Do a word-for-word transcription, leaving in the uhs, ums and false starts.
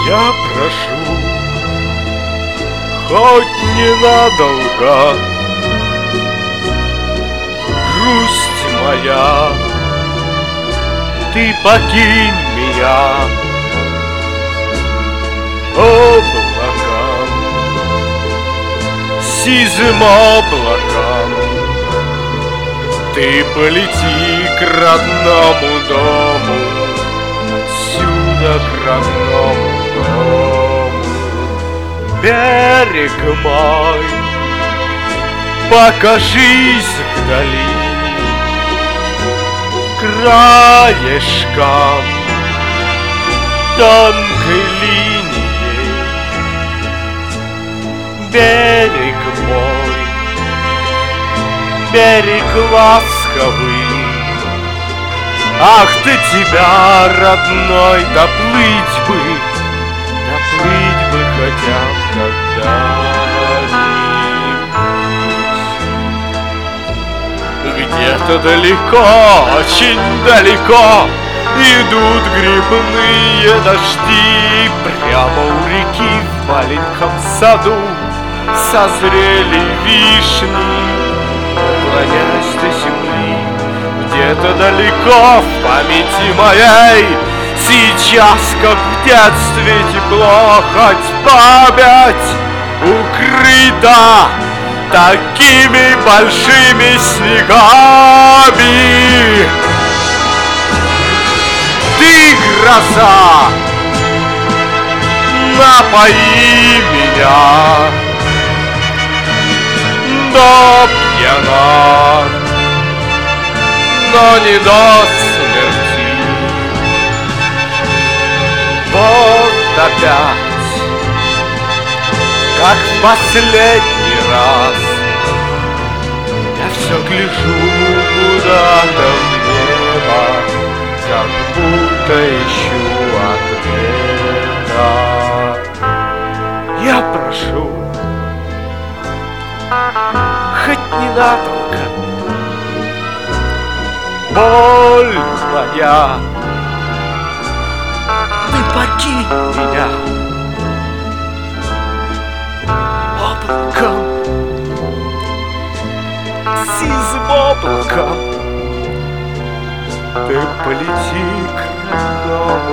Я прошу, хоть ненадолго, грусть моя, ты покинь меня. Облакам, сизым облакам, ты полети к родному дому, отсюда к родному дому. Берег мой, покажись вдали, краешком тонкой линией. Берег мой, берег ласковый, ах ты тебя, родной, доплыть бы, доплыть бы хотя бы когда-нибудь. Где-то далеко, очень далеко идут грибные дожди. Прямо у реки в маленьком саду созрели вишни, наклоняясь до земли. Где-то далеко в памяти моей сейчас, как в детстве, тепло, хоть память укрыта такими большими снегами. Ты, гроза, напои меня до пьяна, но не до смерти. Вот опять, как в последний раз, я все гляжу куда-то в небо, как будто ищу ответа. Я прошу, хоть ненадолго, боль моя, ты покинь меня. Облаком, сизым облаком, ты полети к родному